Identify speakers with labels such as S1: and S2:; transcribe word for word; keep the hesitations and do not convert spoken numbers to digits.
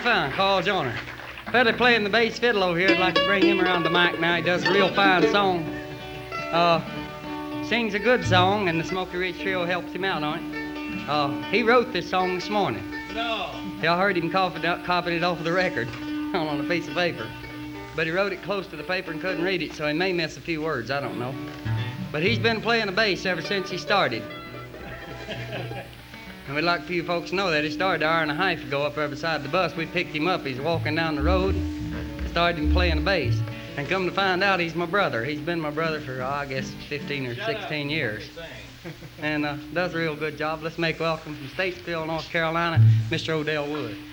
S1: fine, Carl Joyner. Fella playing the bass fiddle over here, I'd like to bring him around the mic now. He does a real fine song. Uh, sings a good song, and the Smoky Ridge Trio helps him out on it. Uh, he wrote this song this morning.
S2: No.
S1: Y'all heard him copying it, copying it off of the record on a piece of paper. But he wrote it close to the paper and couldn't read it, so he may miss a few words, I don't know. But he's been playing the bass ever since he started. And we'd like for you folks to know that he started an hour and a half ago up there beside the bus. We picked him up. He's walking down the road, started him playing the bass. And come to find out, he's my brother. He's been my brother for, oh, I guess, fifteen or sixteen years. And uh, does a real good job. Let's make welcome from Statesville, North Carolina, Mister Odell Wood.